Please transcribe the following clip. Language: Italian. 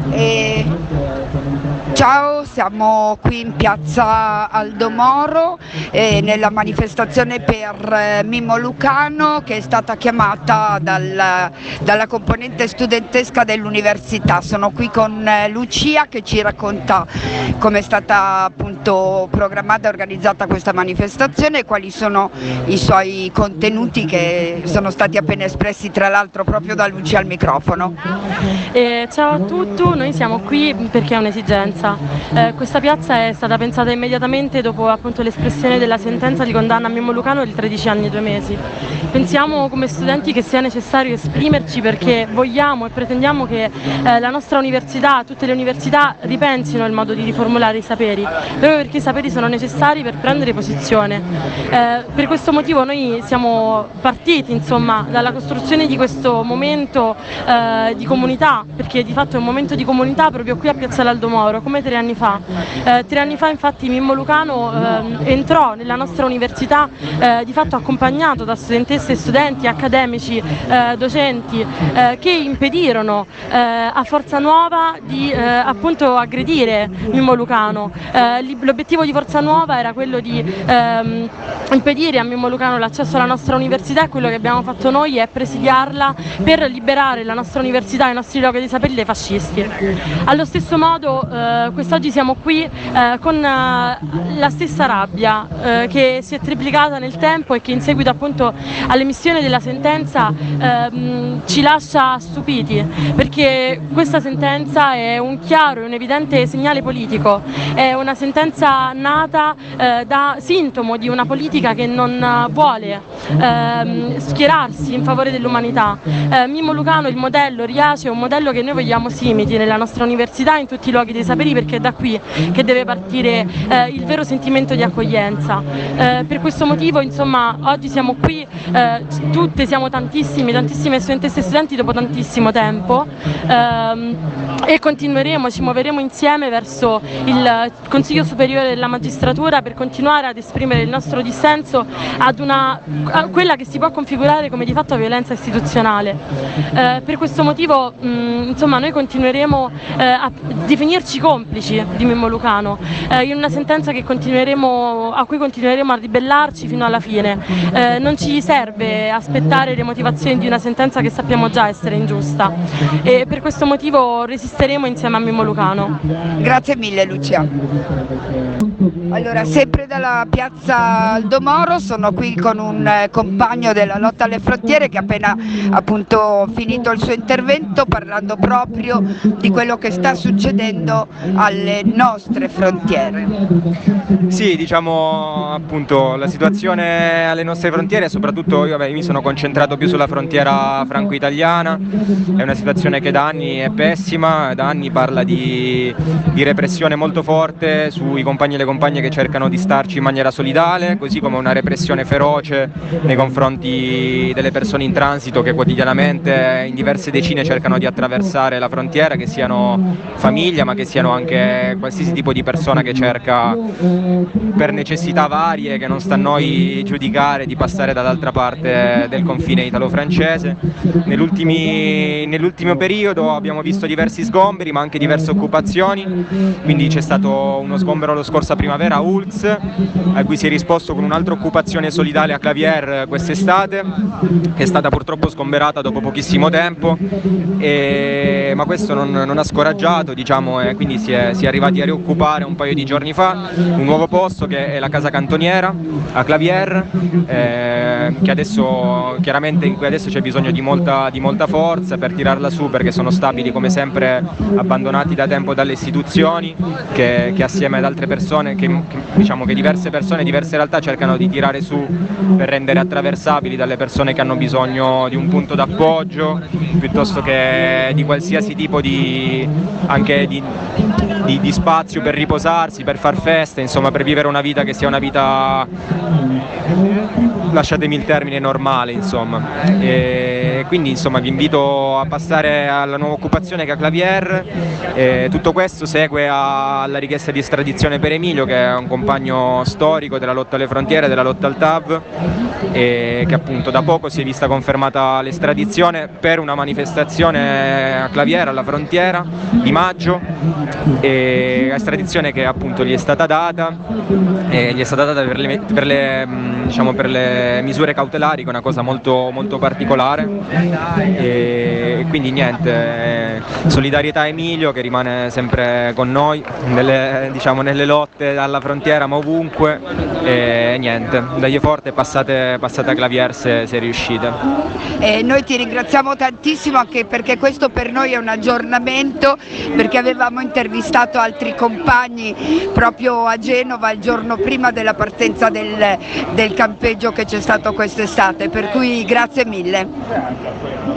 E ciao, siamo qui in piazza Aldo Moro nella manifestazione per Mimmo Lucano, che è stata chiamata dalla componente studentesca dell'università. Sono qui con Lucia che ci racconta come è stata appunto programmata e organizzata questa manifestazione e quali sono i suoi contenuti che sono stati appena espressi tra l'altro proprio da Lucia al microfono. Ciao a tutti, noi siamo qui perché è un'esigenza. Questa piazza è stata pensata immediatamente dopo appunto l'espressione della sentenza di condanna a Mimmo Lucano di 13 anni e 2 mesi. Pensiamo come studenti che sia necessario esprimerci perché vogliamo e pretendiamo che la nostra università, tutte le università ripensino il modo di riformulare i saperi, proprio perché i saperi sono necessari per prendere posizione. Per questo motivo noi siamo partiti insomma dalla costruzione di questo momento di comunità, perché di fatto è un momento di comunità proprio qui a Piazzale Aldo Moro, come 3 anni fa. 3 anni fa infatti Mimmo Lucano entrò nella nostra università di fatto accompagnato da studentesse e studenti, accademici, docenti che impedirono a Forza Nuova di appunto aggredire Mimmo Lucano. L'obiettivo di Forza Nuova era quello di impedire a Mimmo Lucano l'accesso alla nostra università e quello che abbiamo fatto noi è presidiarla per liberare la nostra università e i nostri luoghi di sapere dai fascisti. Allo stesso modo quest'oggi siamo qui con la stessa rabbia che si è triplicata nel tempo e che in seguito appunto all'emissione della sentenza ci lascia stupiti, perché questa sentenza è un chiaro e un evidente segnale politico, è una sentenza nata da sintomo di una politica che non vuole schierarsi in favore dell'umanità. Mimmo Lucano, il modello Riace, è un modello che noi vogliamo si imiti nella nostra università, in tutti i luoghi dei saperi, perché è da qui che deve partire il vero sentimento di accoglienza. Per questo motivo insomma oggi siamo qui, tutte siamo tantissime studentesse e studenti dopo tantissimo tempo e continueremo, ci muoveremo insieme verso il Consiglio Superiore della Magistratura per continuare ad esprimere il nostro dissenso a quella che si può configurare come di fatto violenza istituzionale. Per questo motivo insomma noi continueremo a definirci complici di Mimmo Lucano in una sentenza a cui continueremo a ribellarci fino alla fine. Non ci serve aspettare le motivazioni di una sentenza che sappiamo già essere ingiusta e per questo motivo resisteremo insieme a Mimmo Lucano. Grazie mille Lucia. Allora, sempre dalla piazza Aldo Moro, sono qui con un compagno della lotta alle frontiere che ha appena appunto finito il suo intervento parlando proprio di quello che sta succedendo alle nostre frontiere. Sì, diciamo appunto la situazione alle nostre frontiere, soprattutto io mi sono concentrato più sulla frontiera franco-italiana, è una situazione che da anni è pessima, da anni parla di repressione molto forte sui compagni e le compagne che cercano di starci in maniera solidale, così come una repressione feroce nei confronti delle persone in transito che quotidianamente in diverse decine cercano di attraversare la frontiera, che siano famiglia ma che siano anche qualsiasi tipo di persona che cerca per necessità varie che non sta a noi giudicare di passare dall'altra parte del confine italo-francese. Nell'ultimo periodo abbiamo visto diversi sgomberi ma anche diverse occupazioni, quindi c'è stato uno sgombero la scorsa primavera a Oulx, a cui si è risposto con un'altra occupazione solidale a Clavière quest'estate, che è stata purtroppo sgomberata dopo pochissimo tempo, ma questo non ha scoraggiato, diciamo, e quindi si è arrivati a rioccupare un paio di giorni fa un nuovo posto che è la casa cantoniera a Clavière, che adesso chiaramente in cui adesso c'è bisogno di molta forza per tirarla su, perché sono stabili come sempre abbandonati da tempo dalle istituzioni che assieme ad altre persone diciamo che diverse persone, diverse realtà cercano di tirare su per rendere attraversabili dalle persone che hanno bisogno di un punto d'appoggio piuttosto che di qualsiasi tipo di di spazio per riposarsi, per far feste, insomma per vivere una vita che sia una vita, lasciatemi il termine, normale, insomma. E quindi insomma vi invito a passare alla nuova occupazione che è a Clavier. Tutto questo segue alla richiesta di estradizione per Emilio, che è un compagno storico della lotta alle frontiere, della lotta al TAV, e che appunto da poco si è vista confermata l'estradizione per una manifestazione a Clavier, alla frontiera, di maggio, e estradizione che appunto gli è stata data per le misure cautelari, che è una cosa molto, molto particolare, e quindi niente, solidarietà a Emilio, che rimane sempre con noi nelle lotte alla frontiera, ma ovunque, e niente, dagli forte, passate a Clavier se riuscite. Noi ti ringraziamo tantissimo, anche perché questo per noi è un aggiornamento, perché avevamo intervistato altri compagni proprio a Genova il giorno prima della partenza del campeggio che c'è stato quest'estate, per cui grazie mille.